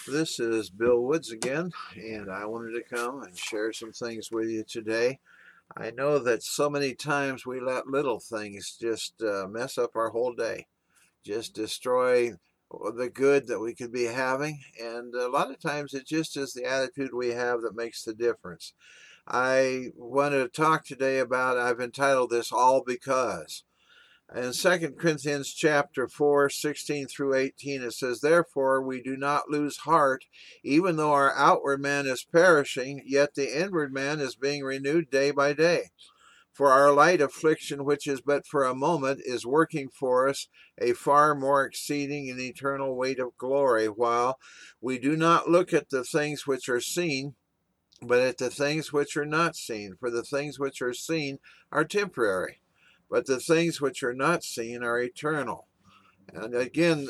This is Bill Woods again, and I wanted to come and share some things with you today. I know that so many times we let little things just mess up our whole day, just destroy the good that we could be having, and a lot of times it just is the attitude we have that makes the difference. I want to talk today about, I've entitled this All Because. In 2 Corinthians chapter 4, 16 through 18, it says, "Therefore we do not lose heart, even though our outward man is perishing, yet the inward man is being renewed day by day. For our light affliction, which is but for a moment, is working for us a far more exceeding and eternal weight of glory, while we do not look at the things which are seen, but at the things which are not seen. For the things which are seen are temporary, but the things which are not seen are eternal." And again,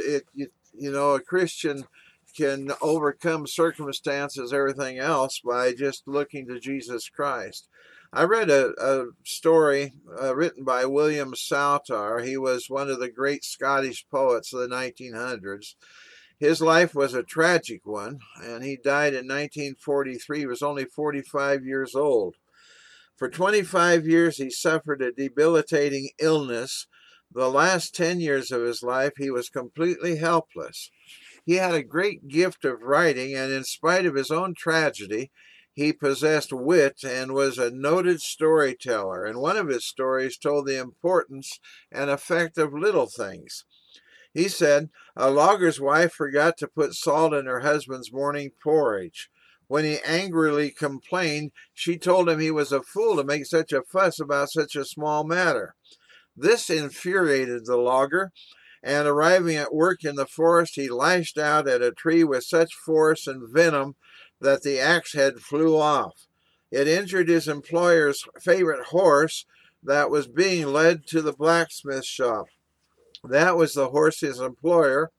a Christian can overcome circumstances, everything else, by just looking to Jesus Christ. I read a story written by William Saltar. He was one of the great Scottish poets of the 1900s. His life was a tragic one, and he died in 1943. He was only 45 years old. For 25 years, he suffered a debilitating illness. The last 10 years of his life, he was completely helpless. He had a great gift of writing, and in spite of his own tragedy, he possessed wit and was a noted storyteller. And one of his stories told the importance and effect of little things. He said, "A logger's wife forgot to put salt in her husband's morning porridge. When he angrily complained, she told him he was a fool to make such a fuss about such a small matter. This infuriated the logger, and arriving at work in the forest, he lashed out at a tree with such force and venom that the axe head flew off. It injured his employer's favorite horse that was being led to the blacksmith shop. That was the horse his employer,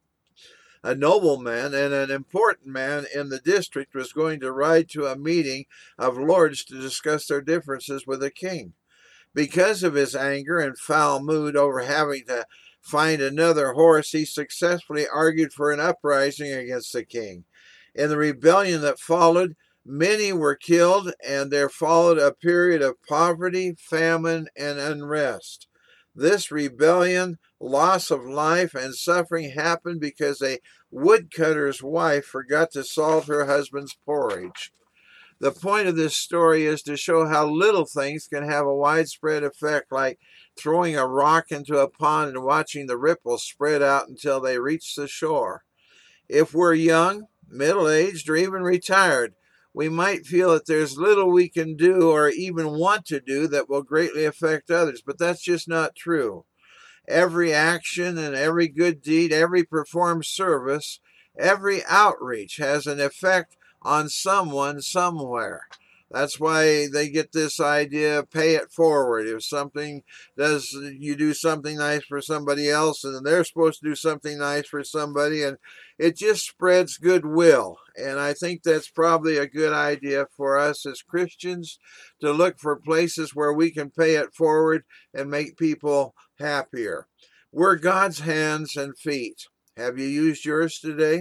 a nobleman and an important man in the district, was going to ride to a meeting of lords to discuss their differences with the king. Because of his anger and foul mood over having to find another horse, he successfully argued for an uprising against the king. In the rebellion that followed, many were killed, and there followed a period of poverty, famine, and unrest. This rebellion, loss of life, and suffering happened because a woodcutter's wife forgot to salt her husband's porridge." The point of this story is to show how little things can have a widespread effect, like throwing a rock into a pond and watching the ripples spread out until they reach the shore. If we're young, middle-aged, or even retired, we might feel that there's little we can do or even want to do that will greatly affect others, but that's just not true. Every action and every good deed, every performed service, every outreach has an effect on someone somewhere. That's why they get this idea, pay it forward. If something does, you do something nice for somebody else, and they're supposed to do something nice for somebody, and it just spreads goodwill. And I think that's probably a good idea for us as Christians, to look for places where we can pay it forward and make people happier. We're God's hands and feet. Have you used yours today?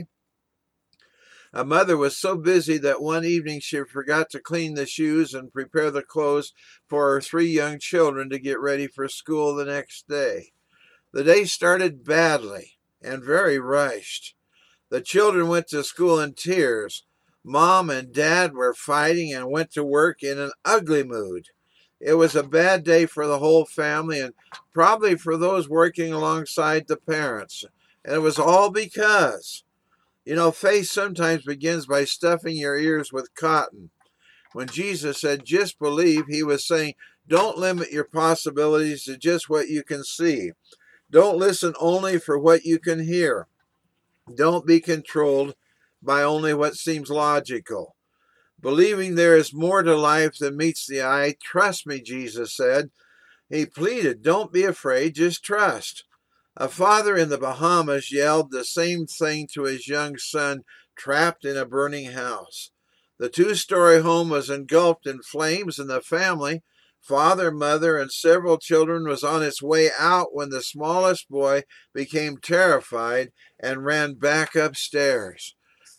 A mother was so busy that one evening she forgot to clean the shoes and prepare the clothes for her 3 young children to get ready for school the next day. The day started badly and very rushed. The children went to school in tears. Mom and Dad were fighting and went to work in an ugly mood. It was a bad day for the whole family, and probably for those working alongside the parents. And it was all because, faith sometimes begins by stuffing your ears with cotton. When Jesus said, "just believe," he was saying, don't limit your possibilities to just what you can see. Don't listen only for what you can hear. Don't be controlled by only what seems logical. Believing there is more to life than meets the eye. Trust me, Jesus said. He pleaded, don't be afraid, just trust. A father in the Bahamas yelled the same thing to his young son trapped in a burning house. The 2-story home was engulfed in flames, and the family, father, mother, and several children, was on its way out when the smallest boy became terrified and ran back upstairs.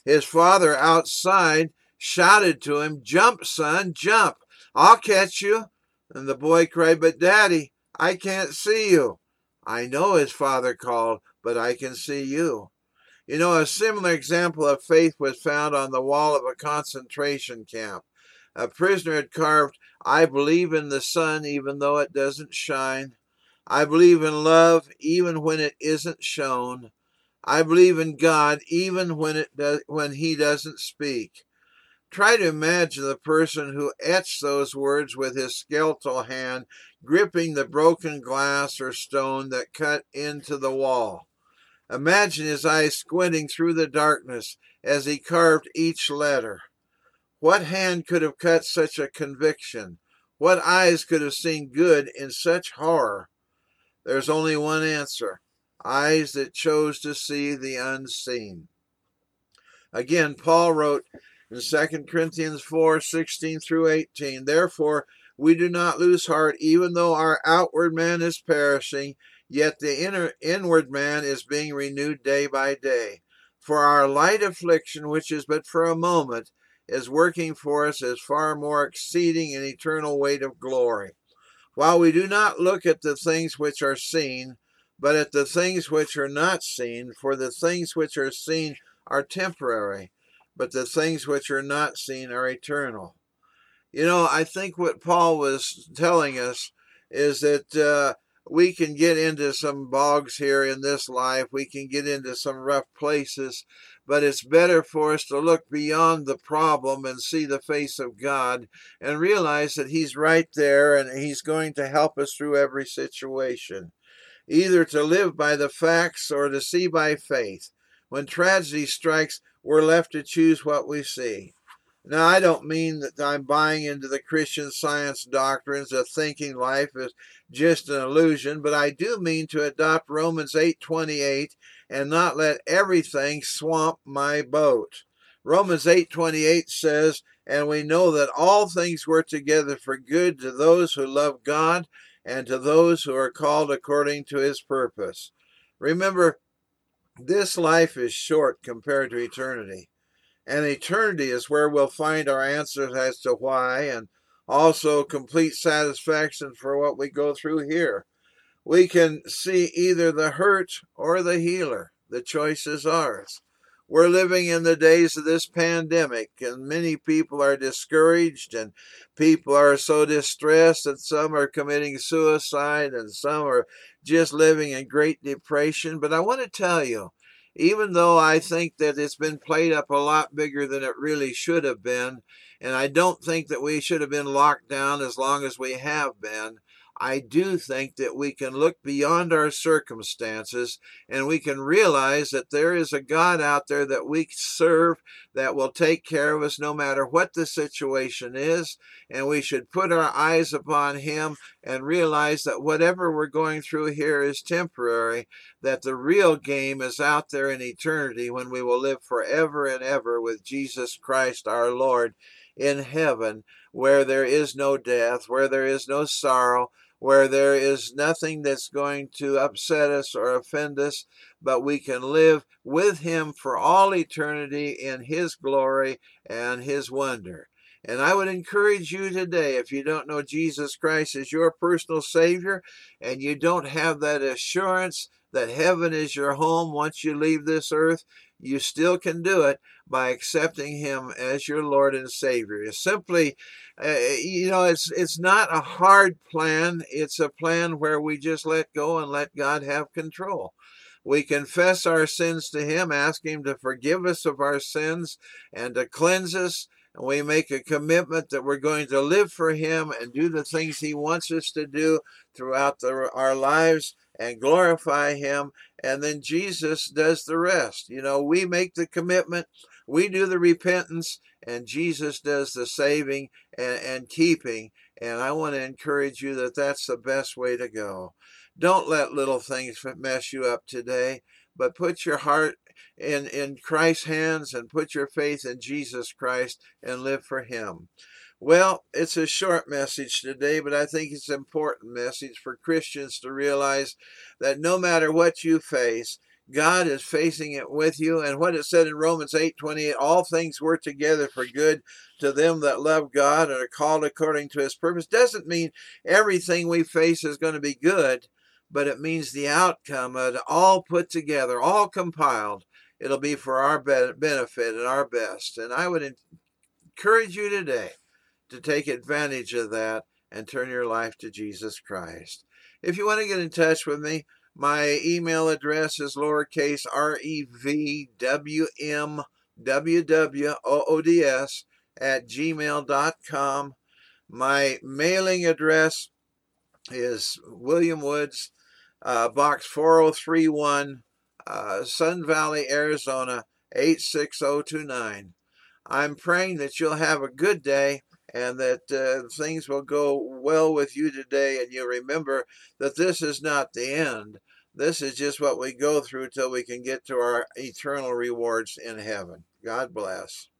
His father outside shouted to him, "Jump, son, jump. I'll catch you." And the boy cried, "But Daddy, I can't see you." "I know," his father called, "but I can see you." You know, a similar example of faith was found on the wall of a concentration camp. A prisoner had carved, "I believe in the sun even though it doesn't shine. I believe in love even when it isn't shown. I believe in God even when he doesn't speak." Try to imagine the person who etched those words with his skeletal hand, gripping the broken glass or stone that cut into the wall. Imagine his eyes squinting through the darkness as he carved each letter. What hand could have cut such a conviction? What eyes could have seen good in such horror? There's only one answer: eyes that chose to see the unseen. Again, Paul wrote in 2 Corinthians 4:16 through 18, "Therefore we do not lose heart, even though our outward man is perishing, yet the inward man is being renewed day by day. For our light affliction, which is but for a moment, is working for us as far more exceeding and eternal weight of glory. While we do not look at the things which are seen, but at the things which are not seen, for the things which are seen are temporary, but the things which are not seen are eternal." You know, I think what Paul was telling us is that we can get into some bogs here in this life. We can get into some rough places, but it's better for us to look beyond the problem and see the face of God and realize that he's right there and he's going to help us through every situation. Either to live by the facts or to see by faith. When tragedy strikes, we're left to choose what we see. Now, I don't mean that I'm buying into the Christian Science doctrines of thinking life is just an illusion, but I do mean to adopt Romans 8:28 and not let everything swamp my boat. Romans 8:28 says, "And we know that all things work together for good to those who love God and to those who are called according to his purpose." Remember, this life is short compared to eternity. And eternity is where we'll find our answers as to why, and also complete satisfaction for what we go through here. We can see either the hurt or the healer. The choice is ours. We're living in the days of this pandemic, and many people are discouraged, and people are so distressed that some are committing suicide, and some are just living in great depression. But I want to tell you, even though I think that it's been played up a lot bigger than it really should have been, and I don't think that we should have been locked down as long as we have been, I do think that we can look beyond our circumstances and we can realize that there is a God out there that we serve that will take care of us no matter what the situation is. And we should put our eyes upon him and realize that whatever we're going through here is temporary, that the real game is out there in eternity when we will live forever and ever with Jesus Christ our Lord in heaven, where there is no death, where there is no sorrow, where there is nothing that's going to upset us or offend us, but we can live with him for all eternity in his glory and his wonder. And I would encourage you today, if you don't know Jesus Christ as your personal Savior, and you don't have that assurance that heaven is your home once you leave this earth, you still can do it by accepting him as your Lord and Savior. It's simply, it's not a hard plan. It's a plan where we just let go and let God have control. We confess our sins to him, ask him to forgive us of our sins and to cleanse us. And we make a commitment that we're going to live for him and do the things he wants us to do throughout our lives and glorify him. And then Jesus does the rest. You know, we make the commitment, we do the repentance, and Jesus does the saving and keeping. And I want to encourage you that that's the best way to go. Don't let little things mess you up today, but put your heart in Christ's hands and put your faith in Jesus Christ and live for him. Well, it's a short message today, but I think it's an important message for Christians to realize that no matter what you face, God is facing it with you. And what it said in Romans 8:28, all things work together for good to them that love God and are called according to his purpose, doesn't mean everything we face is going to be good, but it means the outcome of it all put together, all compiled. It'll be for our benefit and our best. And I would encourage you today to take advantage of that and turn your life to Jesus Christ. If you want to get in touch with me, my email address is lowercase revwwoods@gmail.com. My mailing address is William Woods, Box 4031, Sun Valley, Arizona 86029. I'm praying that you'll have a good day and that things will go well with you today. And you'll remember that this is not the end. This is just what we go through till we can get to our eternal rewards in heaven. God bless.